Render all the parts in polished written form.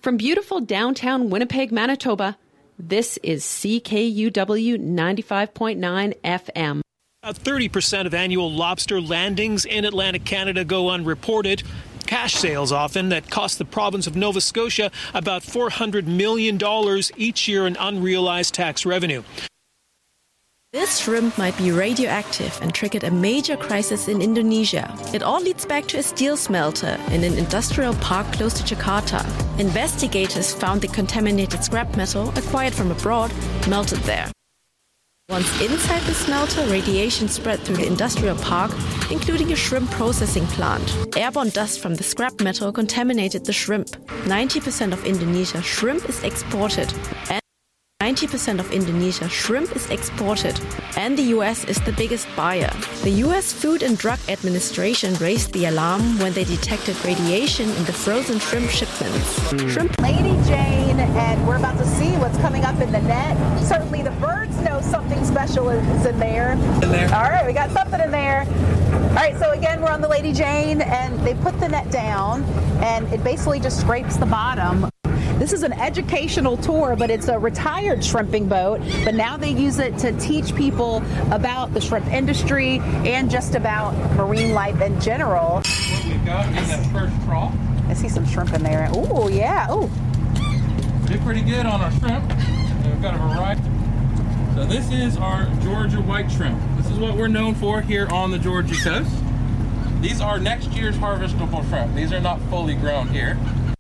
From beautiful downtown Winnipeg, Manitoba, this is CKUW 95.9 FM. 30% of annual lobster landings in Atlantic Canada go unreported. Cash sales often that cost the province of Nova Scotia about $400 million each year in unrealized tax revenue. This shrimp might be radioactive and triggered a major crisis in Indonesia. It all leads back to a steel smelter in an industrial park close to Jakarta. Investigators found the contaminated scrap metal acquired from abroad melted there. Once inside the smelter, radiation spread through the industrial park, including a shrimp processing plant. Airborne dust from the scrap metal contaminated the shrimp. 90% of Indonesia's shrimp is exported. And the US is the biggest buyer. The US Food and Drug Administration raised the alarm when they detected radiation in the frozen shrimp shipments. Lady Jane, and we're about to see what's coming up in the net. Certainly the birds know something special is in there. All right, we got something in there. All right, so again, we're on the Lady Jane, and they put the net down, and it basically just scrapes the bottom. This is an educational tour, but it's a retired shrimping boat. But now they use it to teach people about the shrimp industry and just about marine life in general. What we've got is that first trough. I see some shrimp in there. Ooh, yeah. Ooh. Did pretty good on our shrimp. We've got a variety. So this is our Georgia white shrimp. This is what we're known for here on the Georgia coast. These are next year's harvestable shrimp. These are not fully grown here.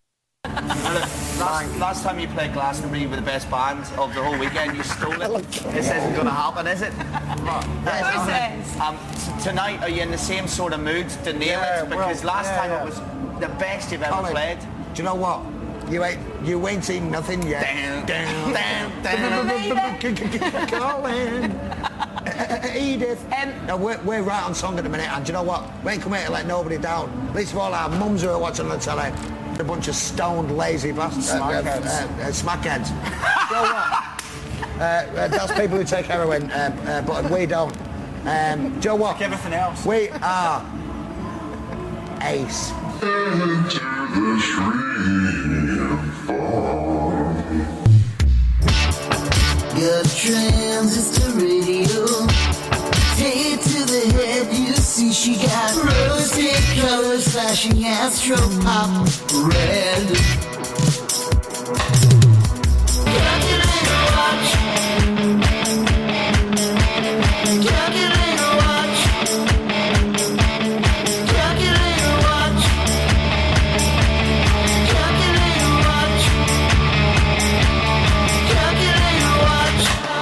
Last time you played Glastonbury with the best band of the whole weekend, you stole it. This isn't going to happen, is it? Tonight, are you in the same sort of mood to nail it? Because last time it was the best you've ever played. Do you know what? You ain't seen nothing yet. Colin. Edith. No, we're right on song at the minute, and do you know what? We ain't come here to let nobody down. Least of all our mums who are watching the telly. A bunch of stoned, lazy bastards. Smackheads. You know what? That's people who take heroin, but we don't. Do you know what? Like everything else. We are ace. Enter the shrimp farm. Your transistor radio. Take to the head, you see she got rosy colors flashing astro pop red. Calculator watch. Calculator watch. Calculator watch. Calculator watch. Calculator watch.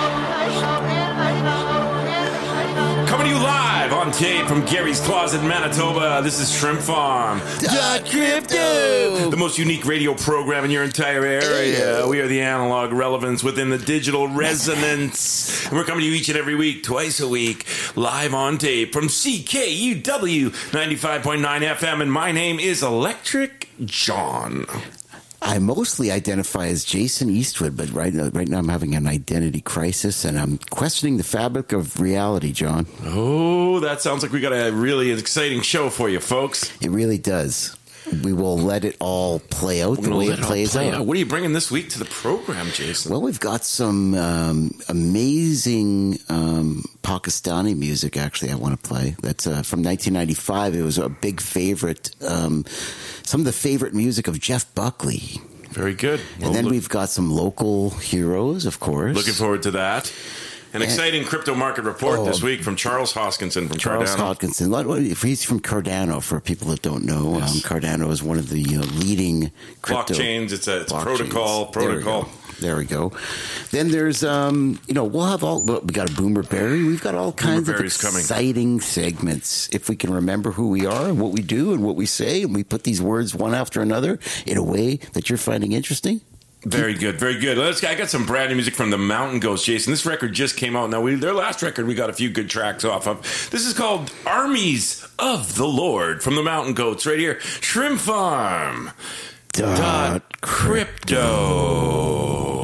Coming to you live on tape from Gary's Closet, Manitoba. This is Shrimp Farm. Crypto. The most unique radio program in your entire area. We are the analog relevance within the digital resonance. And we're coming to you each and every week, twice a week, live on tape from CKUW 95.9 FM. And my name is Electric John. I mostly identify as Jason Eastwood, but right now I'm having an identity crisis, and I'm questioning the fabric of reality, John. Oh, that sounds like we got a really exciting show for you, folks. It really does. We will let it all play out the way it plays out. What are you bringing this week to the program, Jason? Well, we've got some amazing Pakistani music, actually, I want to play. That's from 1995. It was a big favorite. Some of the favorite music of Jeff Buckley. Very good. And then we've got some local heroes, of course. Looking forward to that. An exciting crypto market report this week from Charles Hoskinson from Cardano. Hoskinson. He's from Cardano, for people that don't know. Yes. Cardano is one of the leading crypto blockchains. It's a protocol. There we go. Then there's, we'll have we got a Boomer Berry. We've got all kinds of exciting segments. If we can remember who we are and what we do and what we say, and we put these words one after another in a way that you're finding interesting. Very good, very good. I got some brand new music from the Mountain Goats, Jason. This record just came out. Now, their last record, we got a few good tracks off of. This is called Armies of the Lord from the Mountain Goats right here. Shrimp Farm. Crypto.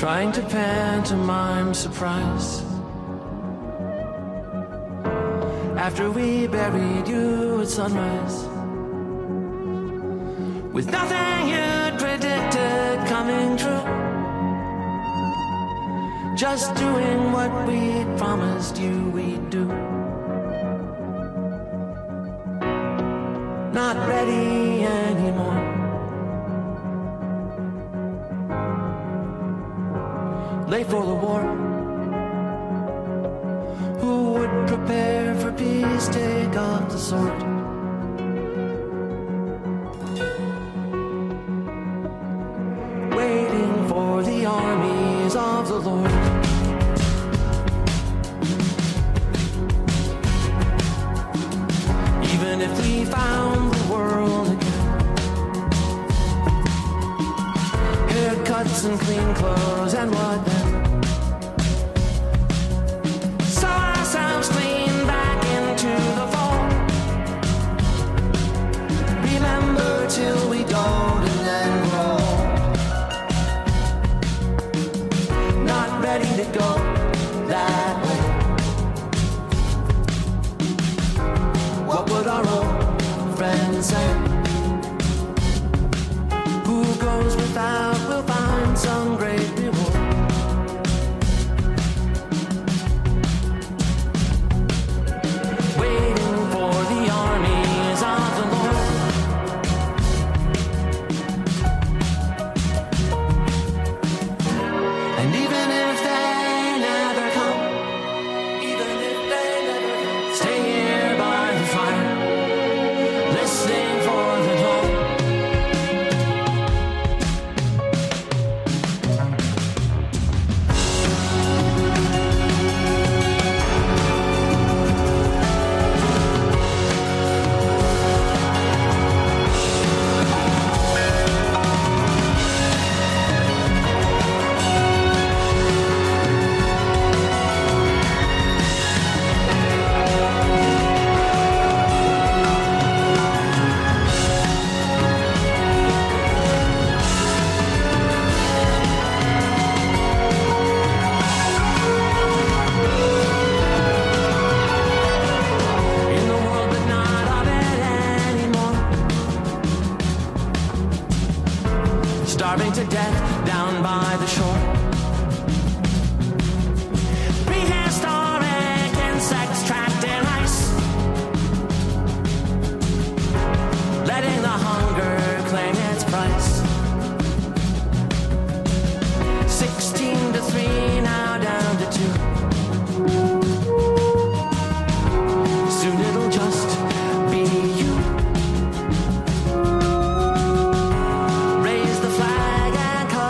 trying to pantomime surprise. After we buried you at sunrise, with nothing you'd predicted coming true, just doing what we promised you we'd do. Not ready anymore. Late for the war. Who would prepare for peace, take up the sword? Waiting for the armies of the Lord. Even if we found the world again, haircuts and clean clothes, and what then? Saw ourselves clean back into the fold. Remember till we don't and then grow. Not ready to go that way. What would our old friends say? Who goes without will find some great reward. Waiting for the armies of the Lord. And even if they never come, even if they never come, stay here by the fire, listening for the dawn. In the world but not of it anymore. Starving to death down by the shore. Prehistoric insects trapped in ice, letting the hunger claim its price. 16 to 3, now down to 2. Soon it'll just be you. Raise the flag and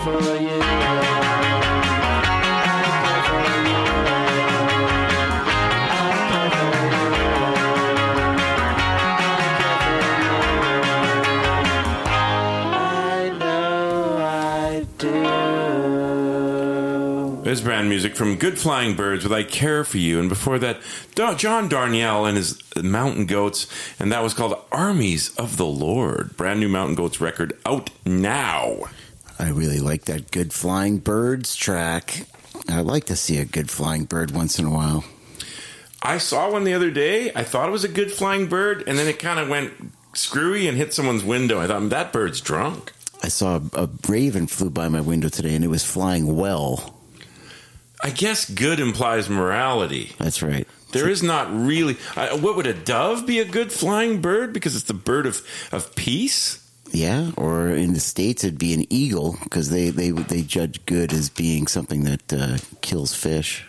for you. There's brand music from Good Flying Birds with I Care For You. And before that, John Darnielle and his Mountain Goats. And that was called Armies of the Lord. Brand new Mountain Goats record out now. I really like that Good Flying Birds track. I like to see a good flying bird once in a while. I saw one the other day. I thought it was a good flying bird. And then it kind of went screwy and hit someone's window. I thought, that bird's drunk. I saw a raven flew by my window today and it was flying well. I guess good implies morality. That's right. There is not really... what would a dove be a good flying bird? Because it's the bird of peace? Yeah, or in the States it'd be an eagle because they judge good as being something that kills fish.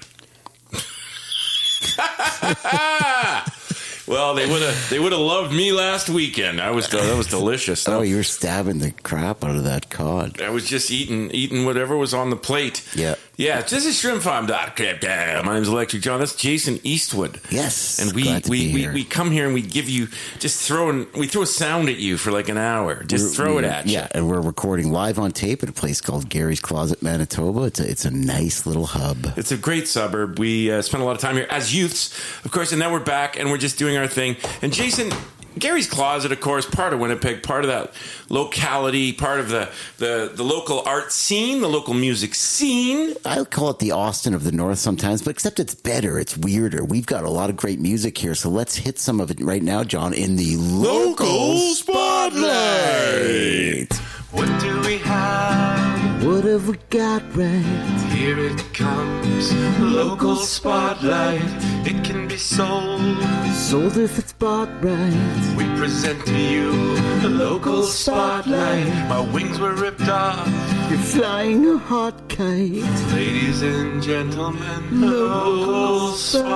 Well, they would have loved me last weekend. That was delicious. Oh, you were stabbing the crap out of that cod. I was just eating whatever was on the plate. Yeah. Yeah, this is shrimpfarm.com. My name's Electric John. That's Jason Eastwood. Yes. And we come here and we give you we throw a sound at you for like an hour. Just throw it at you. Yeah, and we're recording live on tape at a place called Gary's Closet, Manitoba. It's a nice little hub. It's a great suburb. We spent a lot of time here as youths, of course, and now we're back and we're just doing our thing. And Jason, Gary's Closet, of course, part of Winnipeg, part of that locality, part of the local art scene, the local music scene. I call it the Austin of the North sometimes, but except it's better, it's weirder. We've got a lot of great music here, so let's hit some of it right now, John, in the Local Spotlight. What do we have? What have we got right? Here it comes, Local Spotlight. It can be sold if it's bought right. We present to you the Local Spotlight. My wings were ripped off. You're flying a hot kite. Ladies and gentlemen, Local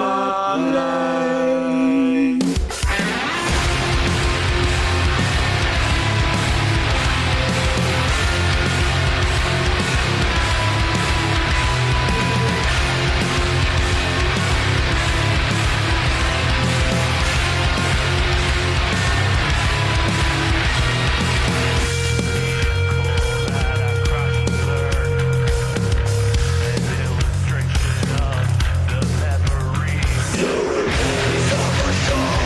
Spotlight. Illustration of the memory.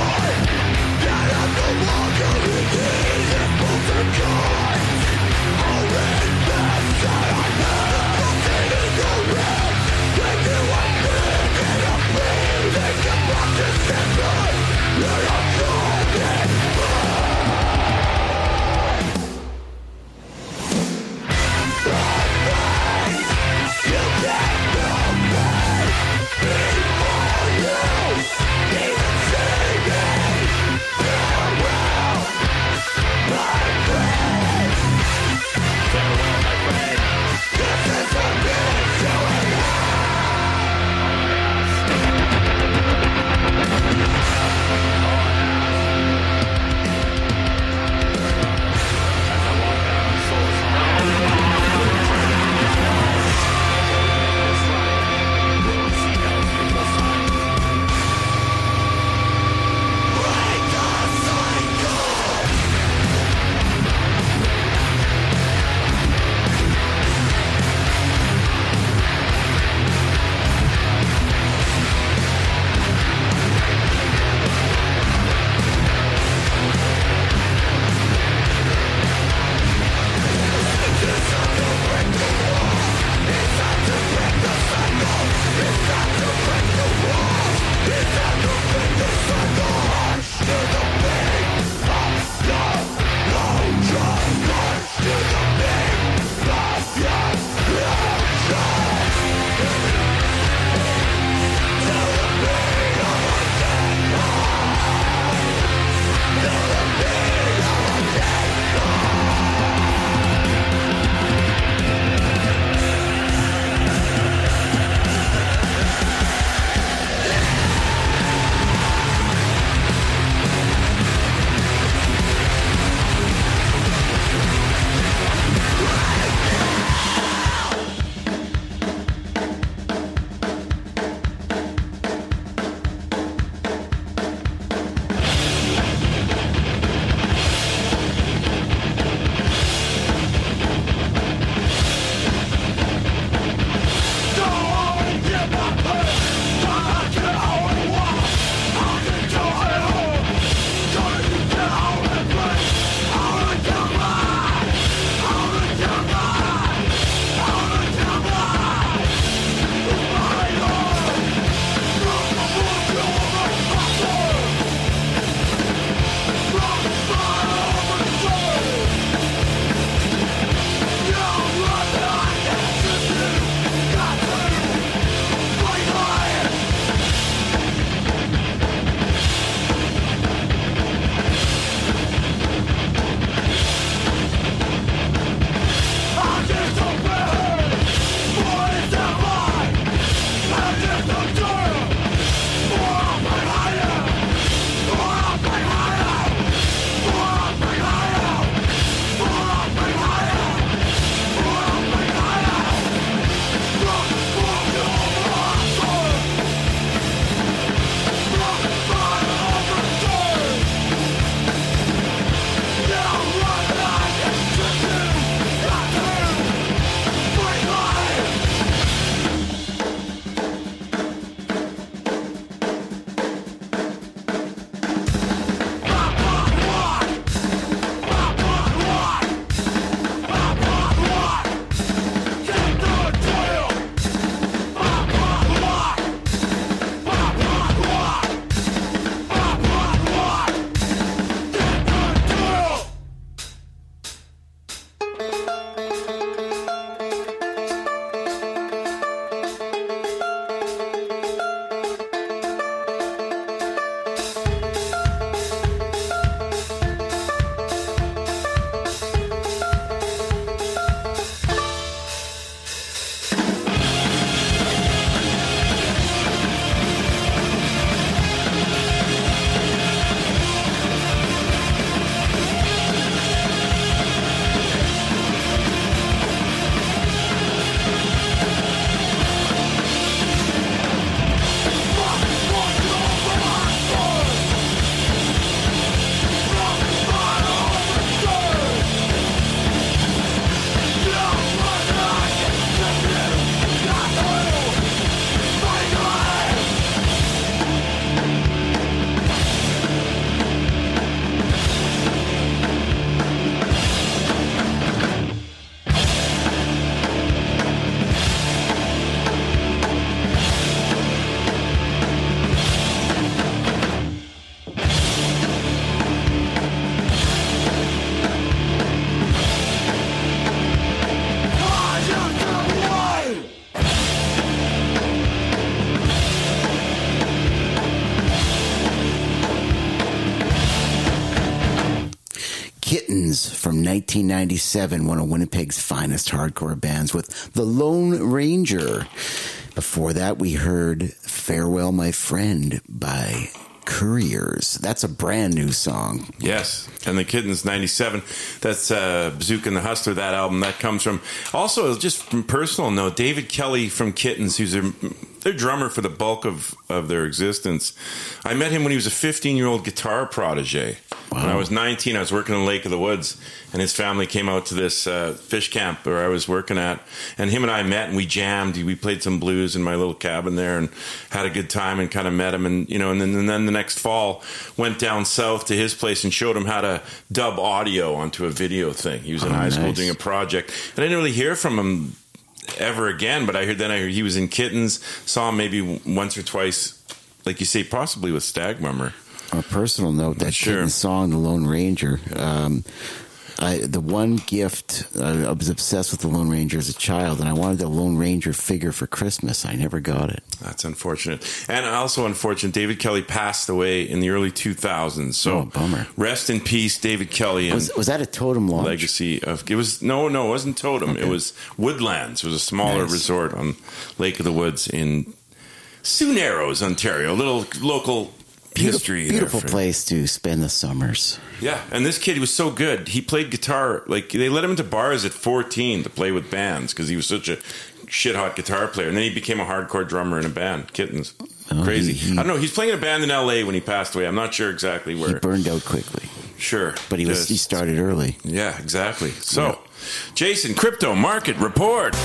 1997, one of Winnipeg's finest hardcore bands with The Lone Ranger. Before that, we heard Farewell, My Friend by Couriers. That's a brand new song. Yes. And the Kittens, 97. That's Bazooka and the Hustler, that album. That comes from, also just from personal note, David Kelly from Kittens, who's their drummer for the bulk of their existence. I met him when he was a 15-year-old guitar protege. Wow. When I was 19, I was working in Lake of the Woods, and his family came out to this fish camp where I was working at, and him and I met, and we jammed. We played some blues in my little cabin there and had a good time and kind of met him. And, and then the next fall, went down south to his place and showed him how to dub audio onto a video thing. He was in high school doing a project. And I didn't really hear from him ever again, but I heard he was in Kittens, saw him maybe once or twice, like you say, possibly with Stagmummer. On a personal note, that Kittens song, The Lone Ranger, the one gift, I was obsessed with the Lone Ranger as a child, and I wanted the Lone Ranger figure for Christmas. I never got it. That's unfortunate. And also unfortunate, David Kelly passed away in the early 2000s. So bummer. Rest in peace, David Kelly. And was that a Totem Lodge? Legacy of it was no, it wasn't Totem. Okay. It was Woodlands. It was a smaller resort on Lake of the Woods in Sioux Narrows, Ontario. A little local history. Beautiful place to spend the summers. Yeah, and this kid, he was so good. He played guitar. Like, they let him into bars at 14 to play with bands because he was such a shit-hot guitar player. And then he became a hardcore drummer in a band, Kittens. Crazy. I don't know. He's playing in a band in L.A. when he passed away. I'm not sure exactly where. He burned out quickly. Sure. But he started early. Yeah, exactly. So, Jason, Crypto Market Report.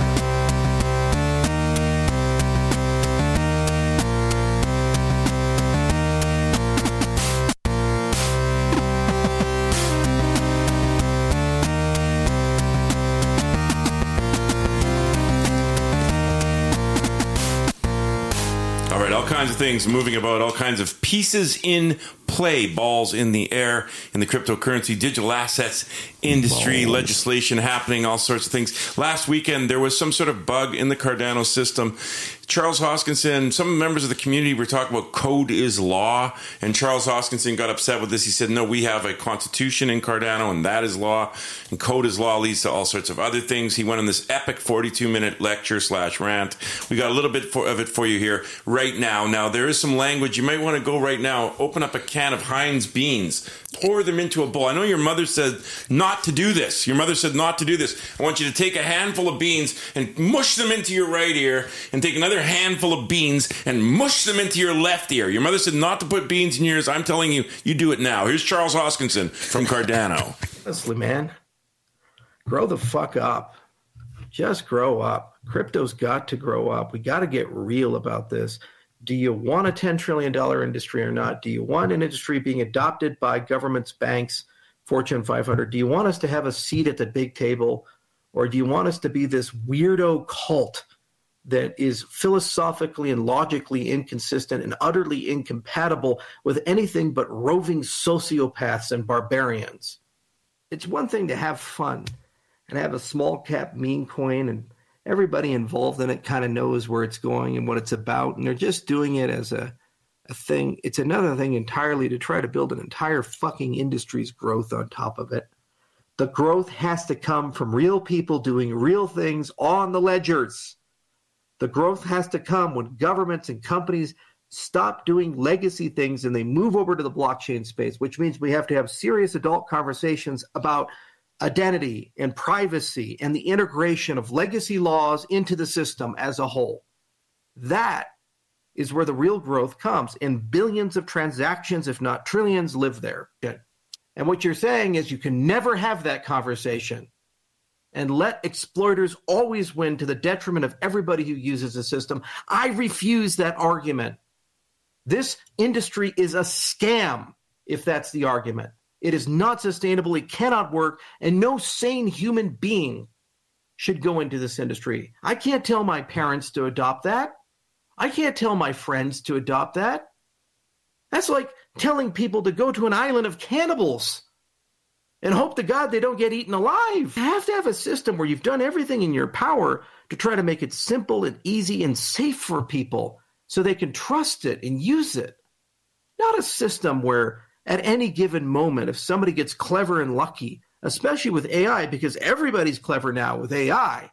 Of things moving about, all kinds of pieces in play, balls in the air in the cryptocurrency, digital assets industry, legislation happening, all sorts of things. Last weekend, there was some sort of bug in the Cardano system. Charles Hoskinson, some members of the community were talking about code is law, and Charles Hoskinson got upset with this. He said, no, we have a constitution in Cardano, and that is law, and code is law leads to all sorts of other things. He went on this epic 42-minute lecture / rant. We got a little bit of it for you here right now. Now, there is some language. You might want to go right now, open up a can of Heinz beans, pour them into a bowl. I know your mother said not to do this. Your mother said not to do this. I want you to take a handful of beans and mush them into your right ear, and take another handful of beans and mush them into your left ear. Your mother said not to put beans in your ears. I'm telling you, you do it now. Here's Charles Hoskinson from Cardano. Honestly, man, grow the fuck up. Just grow up. Crypto's got to grow up. We got to get real about this. Do you want a $10 trillion industry or not? Do you want an industry being adopted by governments, banks, Fortune 500? Do you want us to have a seat at the big table? Or do you want us to be this weirdo cult that is philosophically and logically inconsistent and utterly incompatible with anything but roving sociopaths and barbarians? It's one thing to have fun and have a small cap meme coin, and everybody involved in it kind of knows where it's going and what it's about, and they're just doing it as a thing. It's another thing entirely to try to build an entire fucking industry's growth on top of it. The growth has to come from real people doing real things on the ledgers. The growth has to come when governments and companies stop doing legacy things and they move over to the blockchain space, which means we have to have serious adult conversations about identity and privacy and the integration of legacy laws into the system as a whole. That is where the real growth comes, and billions of transactions, if not trillions, live there. And what you're saying is you can never have that conversation and let exploiters always win to the detriment of everybody who uses the system. I refuse that argument. This industry is a scam, if that's the argument. It is not sustainable. It cannot work. And no sane human being should go into this industry. I can't tell my parents to adopt that. I can't tell my friends to adopt that. That's like telling people to go to an island of cannibals and hope to God they don't get eaten alive. You have to have a system where you've done everything in your power to try to make it simple and easy and safe for people so they can trust it and use it. Not a system where at any given moment, if somebody gets clever and lucky, especially with AI, because everybody's clever now with AI.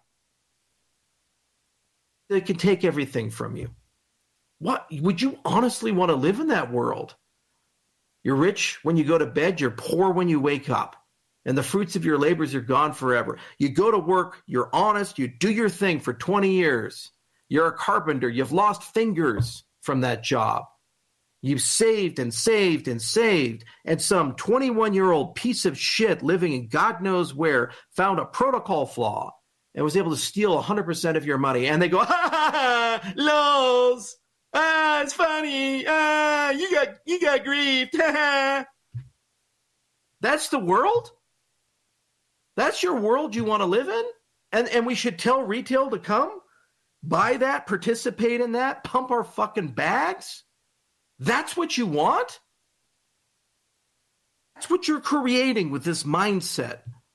They can take everything from you. What would you honestly want to live in that world? You're rich when you go to bed, you're poor when you wake up, and the fruits of your labors are gone forever. You go to work, you're honest, you do your thing for 20 years. You're a carpenter, you've lost fingers from that job. You've saved and saved and saved, and some 21-year-old piece of shit living in God knows where found a protocol flaw and was able to steal 100% of your money. And they go, ha ha ha, lols. It's funny. You got griefed. That's the world? That's your world you want to live in? And we should tell retail to come? Buy that, participate in that, pump our fucking bags? That's what you want? That's what you're creating with this mindset.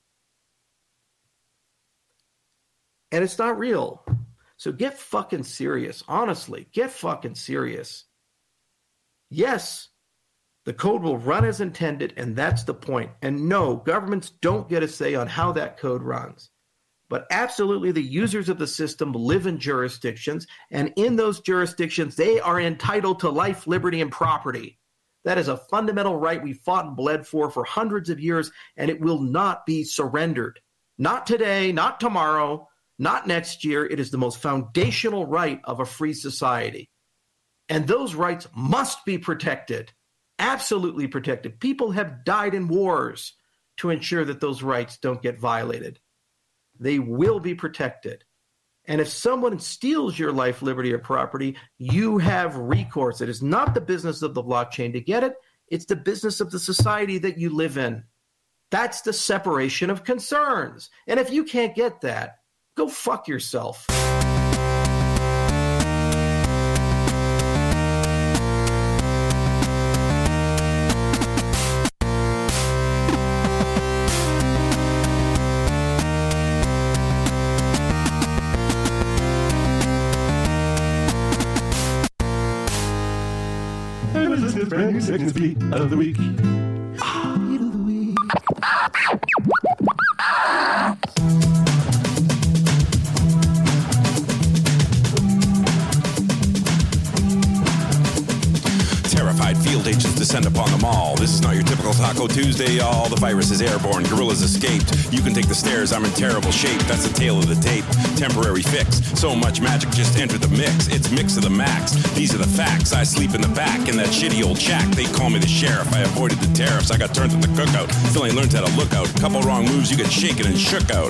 And it's not real. So get fucking serious. Honestly, get fucking serious. Yes, the code will run as intended, and that's the point. And no, governments don't get a say on how that code runs. But absolutely, the users of the system live in jurisdictions, and in those jurisdictions, they are entitled to life, liberty, and property. That is a fundamental right we fought and bled for hundreds of years, and it will not be surrendered. Not today, not tomorrow, not next year. It is the most foundational right of a free society. And those rights must be protected, absolutely protected. People have died in wars to ensure that those rights don't get violated. They will be protected. And if someone steals your life, liberty, or property, you have recourse. It is not the business of the blockchain to get it. It's the business of the society that you live in. That's the separation of concerns. And if you can't get that, go fuck yourself. Brand new segments beat of the week. Beat of the week. Terrified field agents descend upon them all. This is not your typical Taco Tuesday, y'all. The virus is airborne. Gorillas escaped. You can take the stairs. I'm in terrible shape. That's the tale of the tape. Temporary fix. So much magic just entered the mix. It's mix of the max. These are the facts. I sleep in the back in that shitty old shack. They call me the sheriff. I avoided the tariffs. I got turned to the cookout. Still ain't learned how to look out. Couple wrong moves, you get shaken and shook out.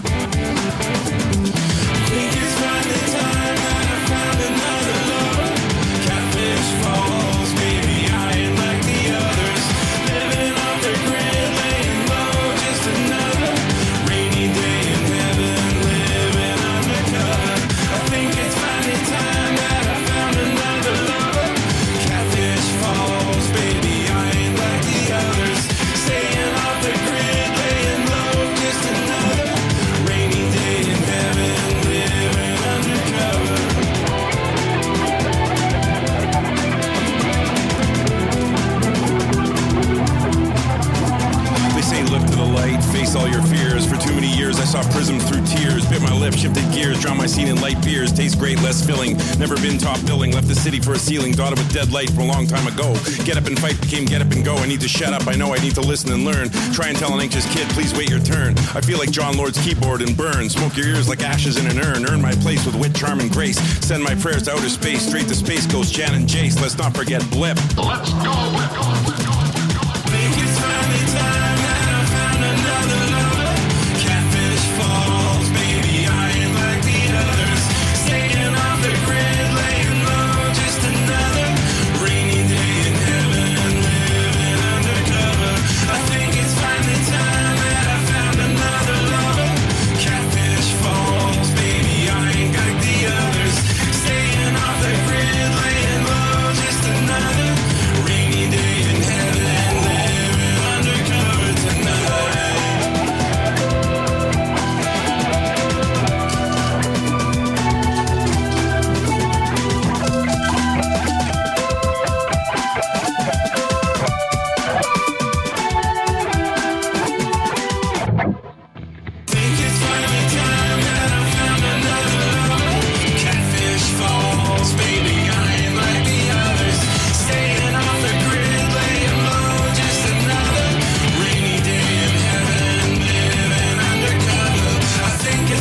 Think it's finally time that I found another lover. Catfish falls, baby, I ain't like the others. Living off the grid, laying low, just another rainy day in heaven, living undercover. I think it's finally time that I found another lover. Catfish falls, baby, I ain't like the others. Staying off the grid, laying low, just another rainy day in heaven, living undercover. They say look to the light, face all your fears. For too many years I saw prisms through tears. Bit my lip, shifted gears, drowned my scene in light beers. Tastes great, less filling, never been top billing. Left the city for a ceiling, dotted with dead light from a long time ago. Get up and fight became get up and go. I need to shut up, I know I need to listen and learn. Try and tell an anxious kid, please wait your turn. I feel like John Lord's keyboard and burn. Smoke your ears like ashes in an urn. Earn my place with wit, charm, and grace. Send my prayers to outer space, straight to Space Ghost, Jan and Jace. Let's not forget Blip. Let's go. Think it's finally time that I found another lover. Catfish falls, baby, I ain't like the others. Staying off the grid, laying low, just another rainy day in heaven, living undercover. I think it's finally time that I found another lover. Catfish falls, baby, I ain't like the others. Staying off the grid, laying low, just another rainy day in heaven.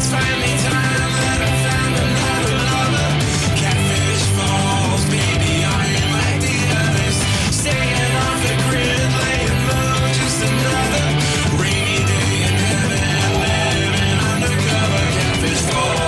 it's finally time that I found another lover. Catfish falls, baby, I ain't like the others. Staying off the grid, laying low, just another rainy day in heaven, living undercover. Catfish falls.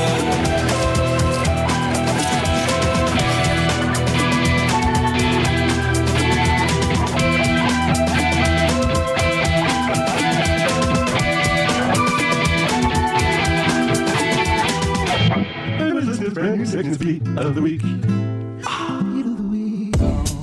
Brand new segment beat of the week. Beat of the week.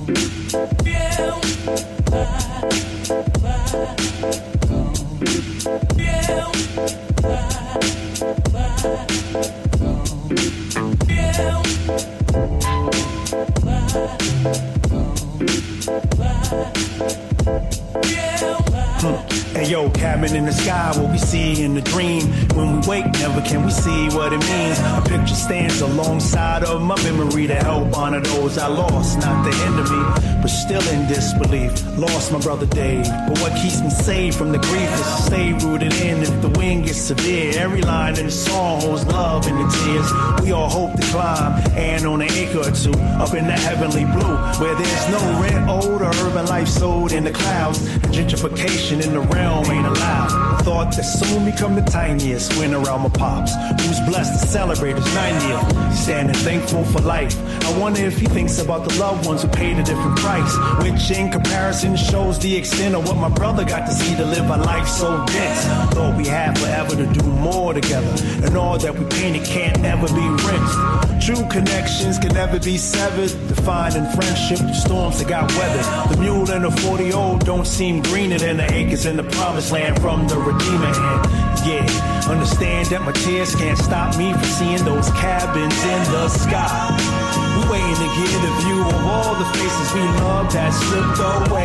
Hey yo, cabin in the sky, what we see in the dream. When we wake, never can we see what it means. A picture stands alongside of my memory to help honor those I lost, not the end of me, but still in disbelief. Lost my brother Dave, but what keeps me safe from the grief is to stay rooted in. If the wind gets severe, every line in the song holds love in the tears. We all hope to climb, and on an acre or two, up in the heavenly blue, where there's no rent owed or urban life sold in the clouds. Gentrification in the realm ain't allowed. The thought that soon become the tiniest when around my pops, who's blessed to celebrate his 90th. Standing thankful for life. I wonder if he thinks about the loved ones who paid a different price, which in comparison shows the extent of what my brother got to see to live a life so dense. Thought we had forever to do more together, and all that we painted can't ever be rinsed. True connections can never be severed. Defined in friendship, the storms that got weathered. The mule and the 40-old don't seem greener than the acres in the promised land from the Redeemer. And yeah, understand that my tears can't stop me from seeing those cabins in the sky. We waiting to get a view of all the faces we loved that slipped away.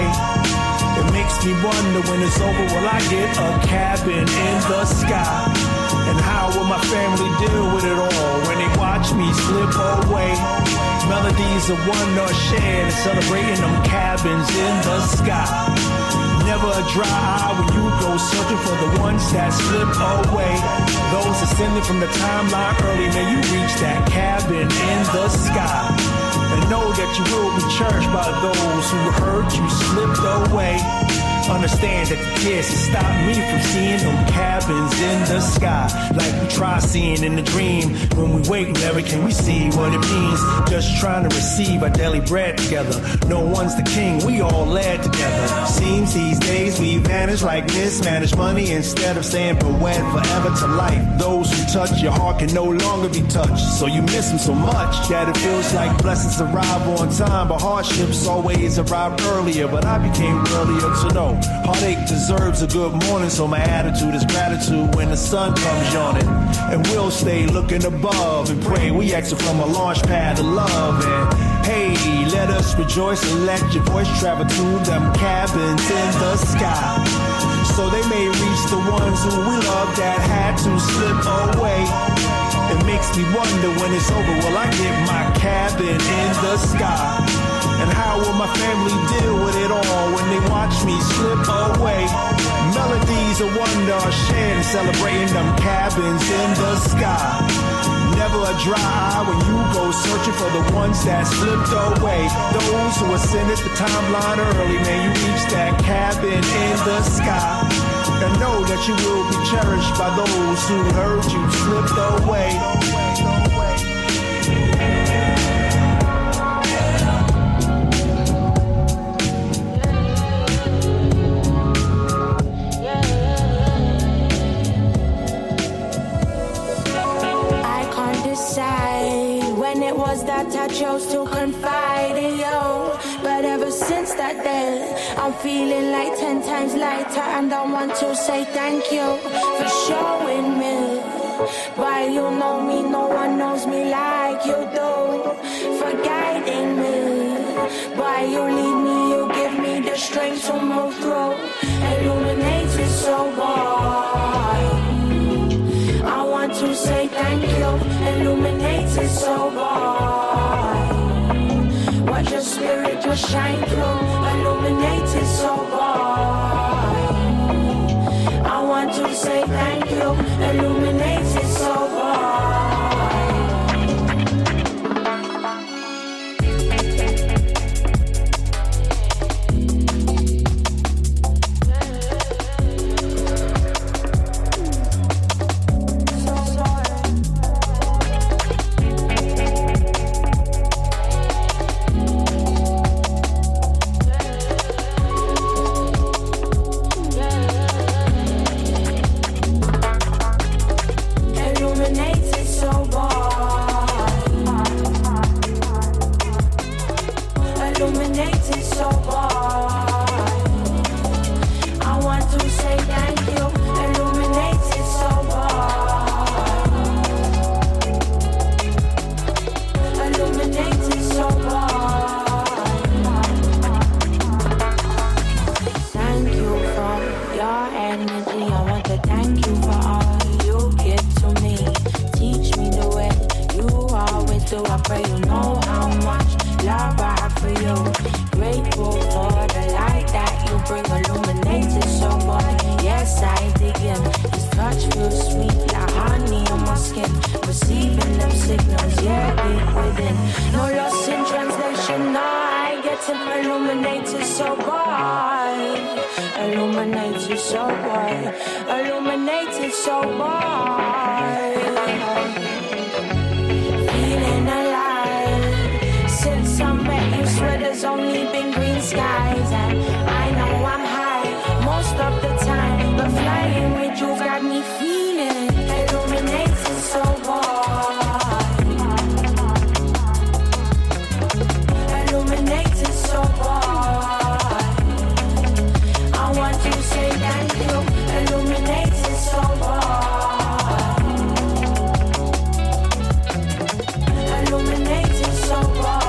It makes me wonder when it's over, will I get a cabin in the sky? And how will my family deal with it all when they watch me slip away? Melodies of wonder shared, celebrating them cabins in the sky. Never a dry eye when you go searching for the ones that slip away. Those ascending from the timeline early, may you reach that cabin in the sky. And know that you will be cherished by those who heard you slipped away. Understand that the tears can stop me from seeing them cabins in the sky. Like we try seeing in the dream. When we wake, never can we see what it means. Just trying to receive our daily bread together. No one's the king, we all led together. Seems these days we vanish like mismanaged money instead of saying but wed forever to life. Those who touch your heart can no longer be touched. So you miss them so much that it feels like blessings arrive on time, but hardships always arrive earlier. But I became earlier to know heartache deserves a good morning, so my attitude is gratitude when the sun comes yawning. And we'll stay looking above and pray we exit from a launch pad of love. And hey, let us rejoice and let your voice travel to them cabins in the sky, so they may reach the ones who we love that had to slip away. It makes me wonder when it's over, will I get my cabin in the sky? And how will my family deal with it all when they watch me slip away? Melodies of wonder are shared, celebrating them cabins in the sky. Never a dry eye when you go searching for the ones that slipped away. Those who ascended the timeline early, may you reach that cabin in the sky. And know that you will be cherished by those who heard you slipped away. When it was that I chose to confide in you, but ever since that day I'm feeling like 10 times lighter, and I want to say thank you for showing me why you know me, no one knows me like you do, for guiding me, why you lead me, you give me the strength to move through, illuminated so bright. I want to say thank you, illuminated so bright. Watch your spirit just shine through, illuminated so bright. I want to say thank you, illuminated getting illuminated so bright. Illuminated so bright. Illuminated so bright. Feeling alive. Since I met you, swear there's only been green skies. And I know I'm high most of the time, but flying with you got me feeling illuminated so bright. Illuminated so bright. I want to say thank you. Illuminated so bright. Illuminated so bright.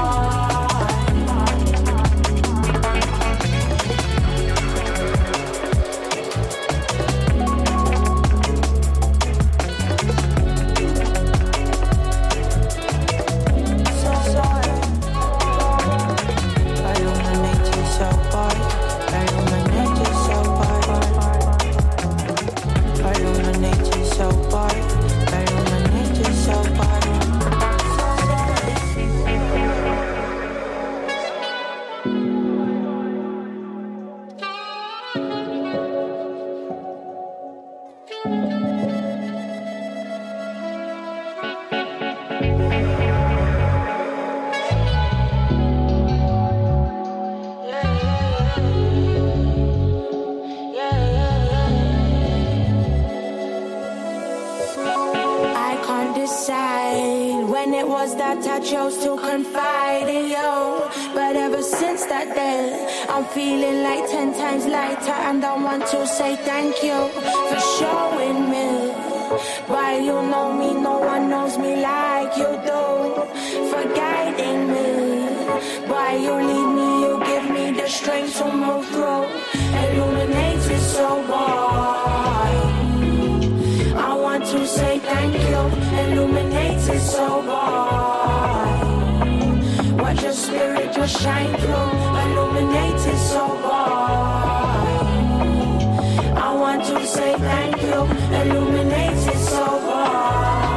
I chose to confide in you, but ever since that day I'm feeling like 10 times lighter, and I want to say thank you for showing me why you know me, no one knows me like you do, for guiding me, why you lead me, you give me the strength to move through, illuminated so bright. I want to say thank you, illuminated so bright. Watch your spirit just shine through, illuminated so bright. I want to say thank you, illuminated so bright.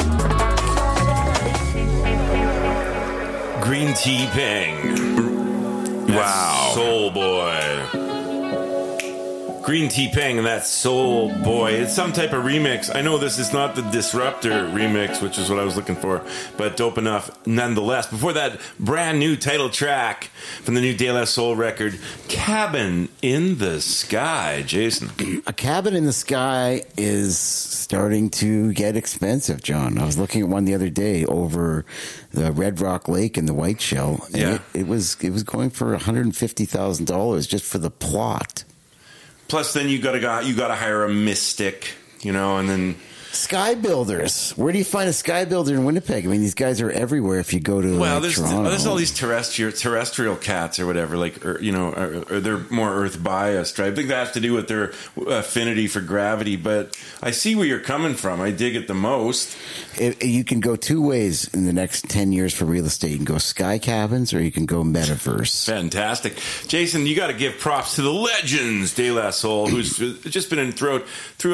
T-Pang. Wow. Soul Boy. Green Tea Pang and that Soul Boy. It's some type of remix. I know this is not the Disruptor remix, which is what I was looking for, but dope enough nonetheless. Before that, brand new title track from the new De La Soul record, Cabin in the Sky. Jason. A cabin in the sky is starting to get expensive, John. I was looking at one the other day over the Red Rock Lake in the White Shell. And it was going for $150,000 just for the plot. Plus, then you gotta hire a mystic, and then sky builders. Where do you find a sky builder in Winnipeg? I mean, these guys are everywhere. If you go to Toronto, there's all these terrestrial cats or whatever. Or they're more Earth biased, right? I think that has to do with their affinity for gravity. But I see where you're coming from. I dig it the most. You can go two ways in the next 10 years for real estate. You can go sky cabins, or you can go metaverse. Fantastic, Jason. You got to give props to the legends, De La Soul, who's just been in throughout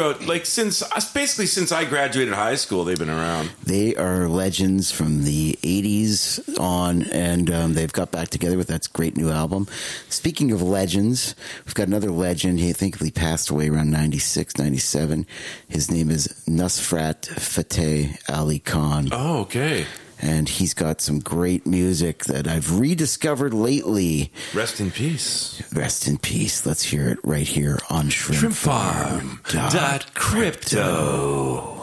since I graduated high school. They've been around. They are legends from the 80s on, and they've got back together with that great new album. Speaking of legends, we've got another legend. I think he passed away around 96, 97. His name is Nusrat Fateh Ali Khan. Oh, okay. And he's got some great music that I've rediscovered lately. Rest in peace. Rest in peace. Let's hear it right here on Shrimp Farm. Crypto.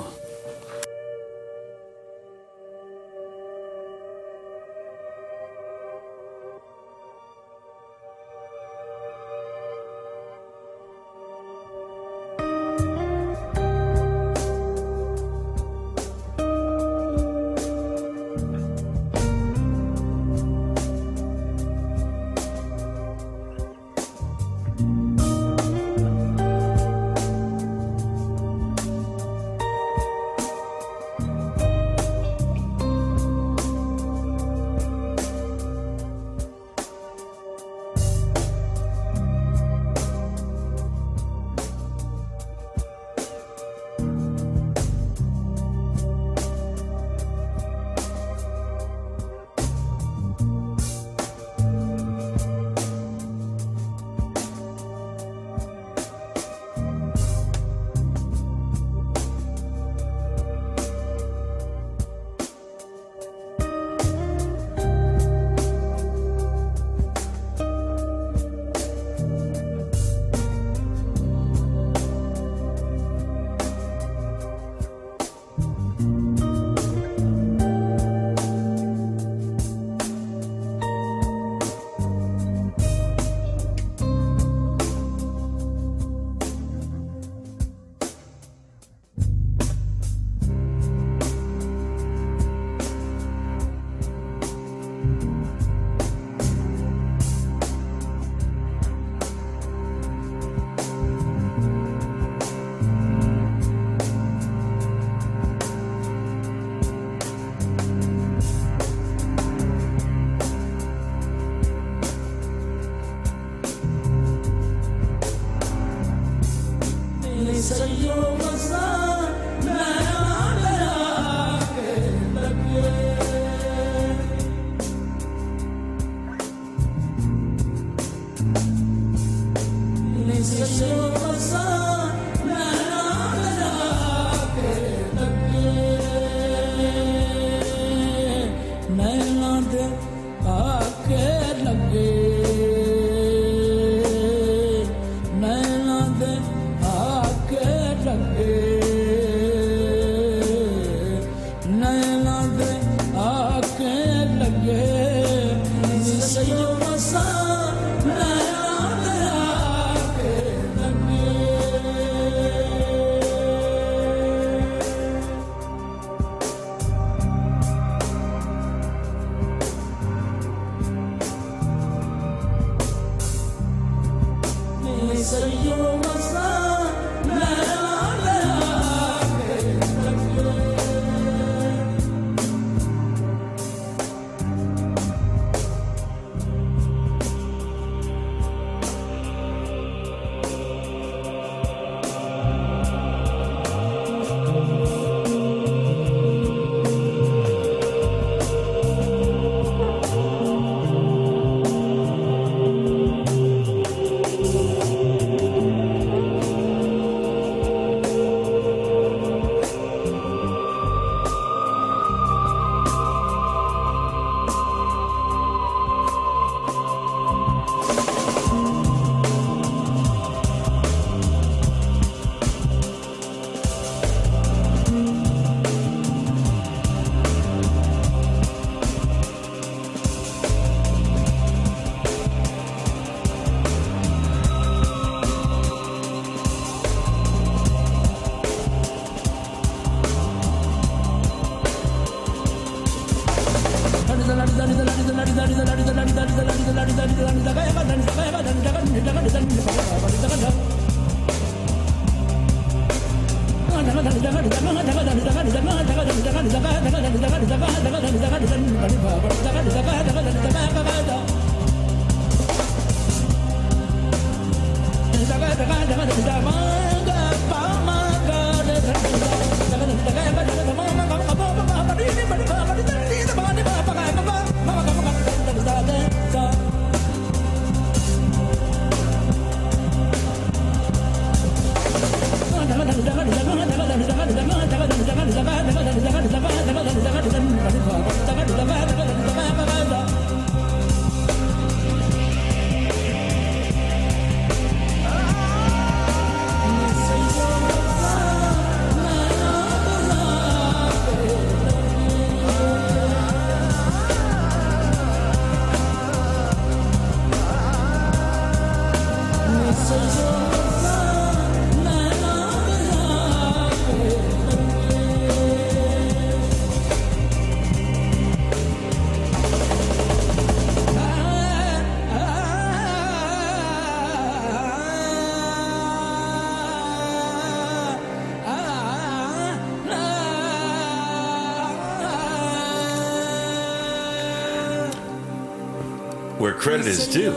Where credit is due.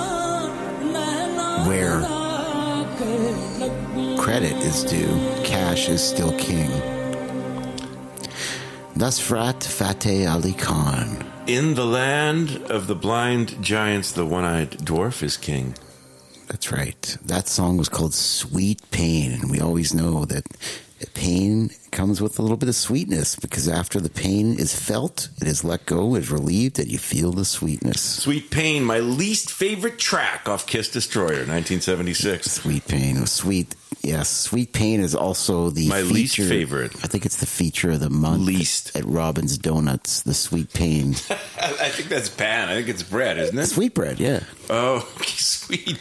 Where credit is due, cash is still king. Nasrat Fateh Ali Khan. In the land of the blind giants, the one-eyed dwarf is king. That's right. That song was called Sweet Pain, and we always know that pain comes with a little bit of sweetness, because after the pain is felt, it is let go, is relieved, and you feel the sweetness. Sweet Pain, my least favorite track off Kiss Destroyer, 1976. Sweet Pain was sweet. Yes, Sweet Pain is also the my feature, least favorite. I think it's the feature of the month at Robin's Donuts, the Sweet Pain. I think that's pan. I think it's bread, isn't it? Sweet bread, yeah. Oh, Sweet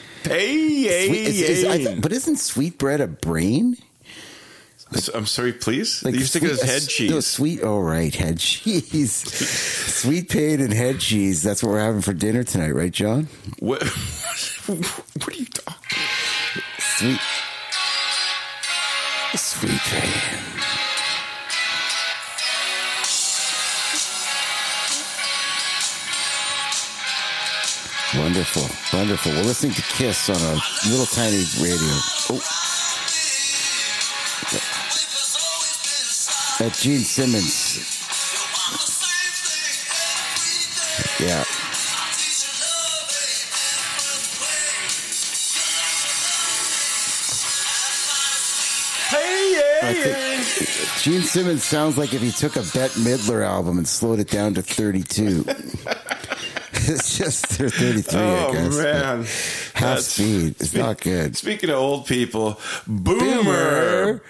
Pain. But isn't sweet bread a brain? I'm sorry, please? Like you think it was head cheese. No, sweet, oh, right, head cheese. Sweet Pain and head cheese. That's what we're having for dinner tonight, right, John? What are you talking about? Sweet Pain. Wonderful, wonderful. We're listening to Kiss on a little tiny radio. Oh. At Gene Simmons. Yeah. Gene Simmons sounds like if he took a Bette Midler album and slowed it down to 32. It's just 33, I guess. Oh, man. Half speed. It's not good. Speaking of old people, Boomer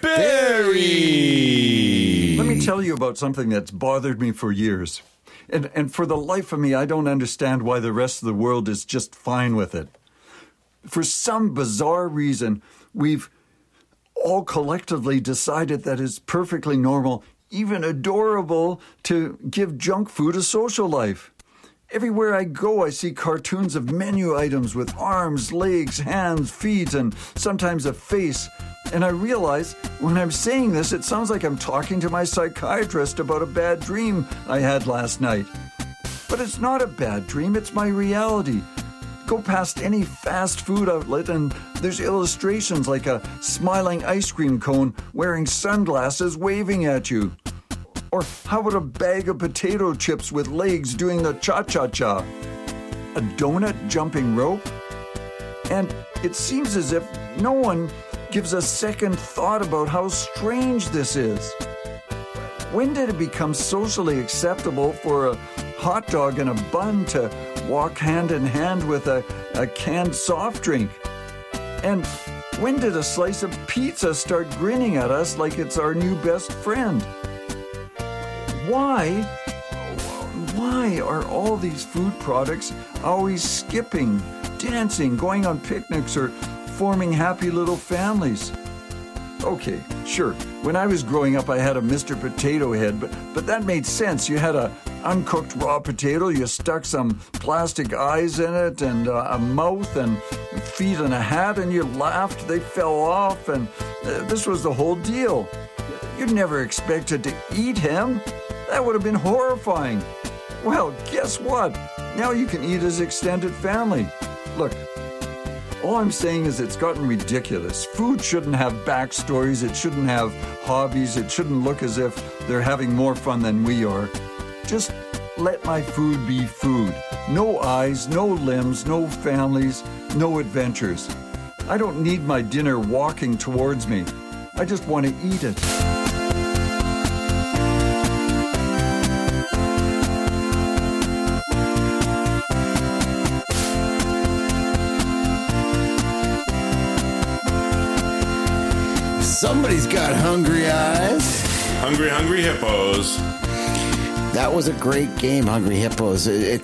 Barry. Let me tell you about something that's bothered me for years. And for the life of me, I don't understand why the rest of the world is just fine with it. For some bizarre reason, we've all collectively decided that it's perfectly normal, even adorable, to give junk food a social life. Everywhere I go, I see cartoons of menu items with arms, legs, hands, feet, and sometimes a face. And I realize when I'm saying this, it sounds like I'm talking to my psychiatrist about a bad dream I had last night. But it's not a bad dream, it's my reality. Go past any fast food outlet and there's illustrations like a smiling ice cream cone wearing sunglasses waving at you. Or how about a bag of potato chips with legs doing the cha-cha-cha? A donut jumping rope? And it seems as if no one gives a second thought about how strange this is. When did it become socially acceptable for a hot dog and a bun to walk hand in hand with a canned soft drink? And when did a slice of pizza start grinning at us like it's our new best friend? Why are all these food products always skipping, dancing, going on picnics, or forming happy little families? Okay, Sure, when I was growing up, I had a Mr. Potato Head, but that made sense. You had a uncooked raw potato, you stuck some plastic eyes in it and a mouth and feet and a hat, and you laughed. They fell off, and this was the whole deal. You'd never expected to eat him. That would have been horrifying. Well, guess what? Now you can eat his extended family. Look, all I'm saying is it's gotten ridiculous. Food shouldn't have backstories. It shouldn't have hobbies. It shouldn't look as if they're having more fun than we are. Just let my food be food. No eyes, no limbs, no families, no adventures. I don't need my dinner walking towards me. I just want to eat it. Somebody's got hungry eyes. Hungry, hungry hippos. That was a great game, Hungry Hippos.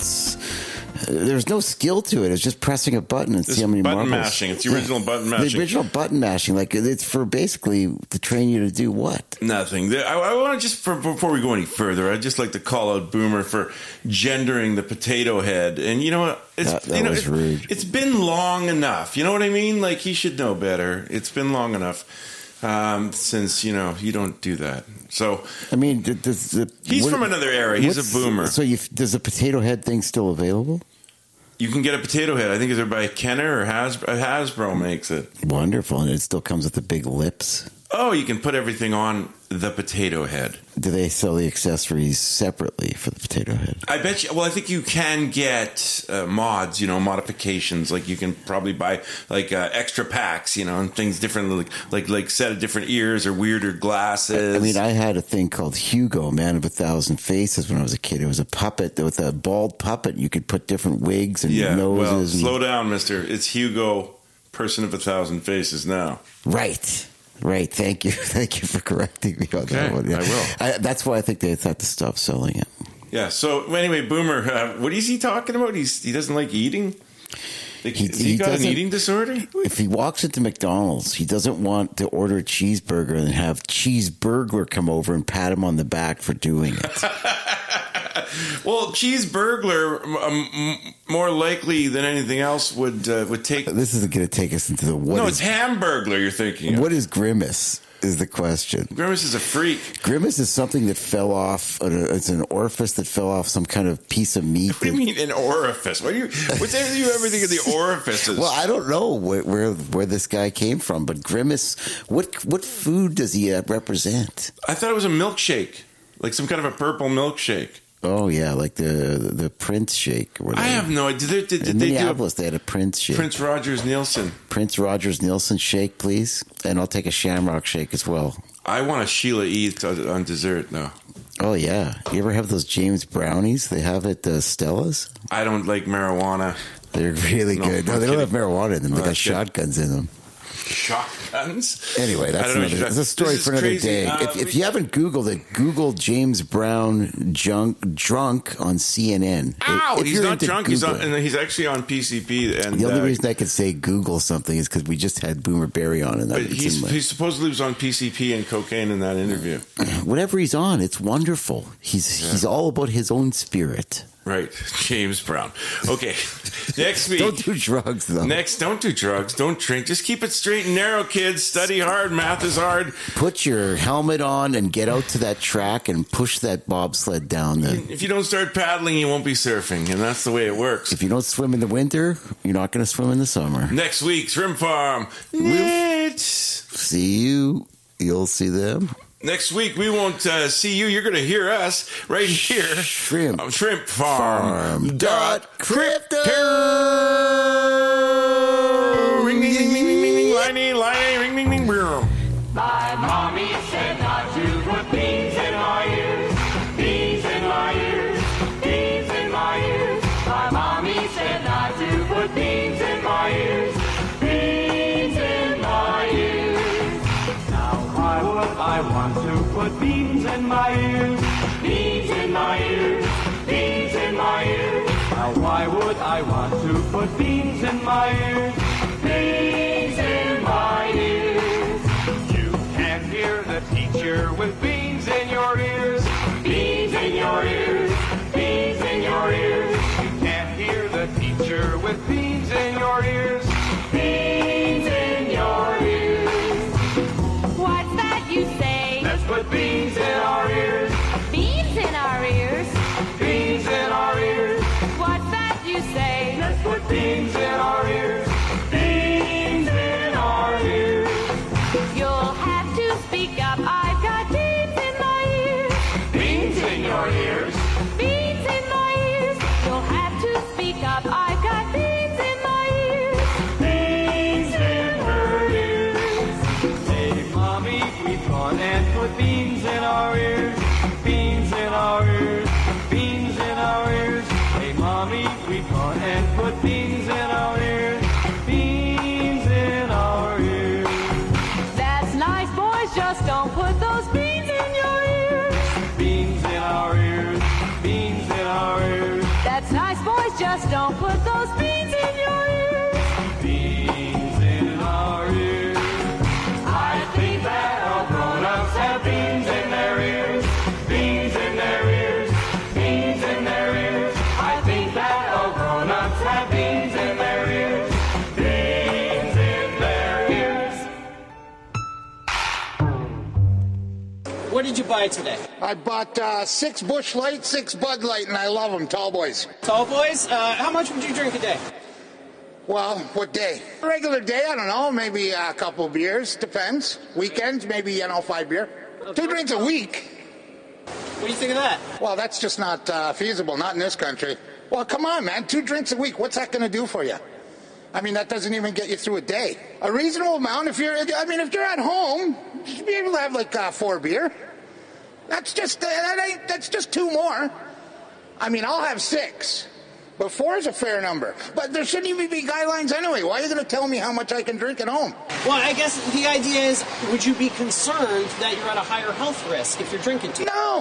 There's no skill to it. It's just pressing a button and see how many button marbles. mashing. It's the original button mashing. The original button mashing. Like, it's for basically to train you to do what? Nothing. I want to just, before we go any further, I'd just like to call out Boomer for gendering the potato head. And you know what? That was rude. It's been long enough. You know what I mean? Like, he should know better. It's been long enough. Since, you don't do that. So, I mean, he's from another era. He's a boomer. So does the potato head thing still available? You can get a potato head. I think it's by Kenner or Hasbro makes it. Wonderful. And it still comes with the big lips. Oh, you can put everything on the potato head. Do they sell the accessories separately for the potato head? I bet you. Well, I think you can get mods, modifications. Like you can probably buy like extra packs, and things different, like set of different ears or weirder glasses. I mean, I had a thing called Hugo, Man of 1,000 Faces, when I was a kid. It was a puppet with a bald puppet. You could put different wigs and noses. Well, slow down, mister. It's Hugo, Person of 1,000 Faces now. Right. Right, thank you for correcting me on that one. Yeah. I will. That's why I think they had to stop selling it. Yeah. So anyway, Boomer, what is he talking about? He doesn't like eating. He got an eating disorder? If he walks into McDonald's, he doesn't want to order a cheeseburger and have Cheeseburglar come over and pat him on the back for doing it. Well, Cheeseburglar, more likely than anything else, would take. This isn't going to take us into the what. No, it's Hamburglar. You're thinking. What is Grimace? Is the question. Grimace is a freak. Grimace is something that fell off. It's an orifice that fell off some kind of piece of meat. What do you mean an orifice? What's you ever think of the orifices? Well, I don't know where this guy came from, but Grimace. What food does he represent? I thought it was a milkshake, like some kind of a purple milkshake. Oh yeah, like the Prince shake. Or whatever. I have no idea. In Minneapolis, they had a Prince shake. Prince Rogers Nielsen. Prince Rogers Nielsen shake, please, and I'll take a Shamrock shake as well. I want a Sheila E. on dessert now. Oh yeah, you ever have those James brownies they have at Stella's? I don't like marijuana. They're really good. No, they don't have marijuana in them. They got shotguns in them. Shotguns? Anyway, that's a story for another day. If you haven't Googled it, Google James Brown drunk on CNN. Ow! If he's not drunk. He's actually on PCP. And the only reason I could say Google something is because we just had Boomer Barry on. And he supposedly was on PCP and cocaine in that interview. Whatever he's on, it's wonderful. He's all about his own spirit. Right, James Brown. Okay, next week. Don't do drugs, though. Don't do drugs. Don't drink. Just keep it straight and narrow, kids. Study hard. Math is hard. Put your helmet on and get out to that track and push that bobsled down. If you don't start paddling, you won't be surfing, and that's the way it works. If you don't swim in the winter, you're not going to swim in the summer. Next week, Shrimp Farm. See you. You'll see them. Next week, we won't see you. You're going to hear us right here. Shrimp Farm. Crypto. Ring, ding, ding, ding, ding, ding, line, ring, ding, ding, boom. My mommy said not to put beans in my ears. Beans in my ears. Beans in my ears. My mommy said not to put beans in my ears. Beans in my ears. Now why would I want to put beans in my ears? Beans in my ears. Beans in my ears. Now why would I want to put beans in my ears? Beans in my ears. You can't hear That's nice, boys, just don't put those beans in your ears. Beans in our ears. I think that all grown-ups have beans in their ears. Beans in their ears. Beans in their ears. I think that all grown-ups have beans in their ears. Beans in their ears. What did you buy today? I bought 6 Busch Light, 6 Bud Light, and I love them, tall boys. Tall boys? How much would you drink a day? Well, what day? Regular day, I don't know, maybe a couple beers, depends. Weekends, maybe, 5 beer. 2 drinks a week. What do you think of that? Well, that's just not feasible, not in this country. Well, come on, man, 2 drinks a week, what's that going to do for you? I mean, that doesn't even get you through a day. A reasonable amount, if you're at home, you should be able to have like 4 beer. That's just 2 more. I mean, I'll have 6. But 4 is a fair number. But there shouldn't even be guidelines anyway. Why are you going to tell me how much I can drink at home? Well, I guess the idea is, would you be concerned that you're at a higher health risk if you're drinking too much? No,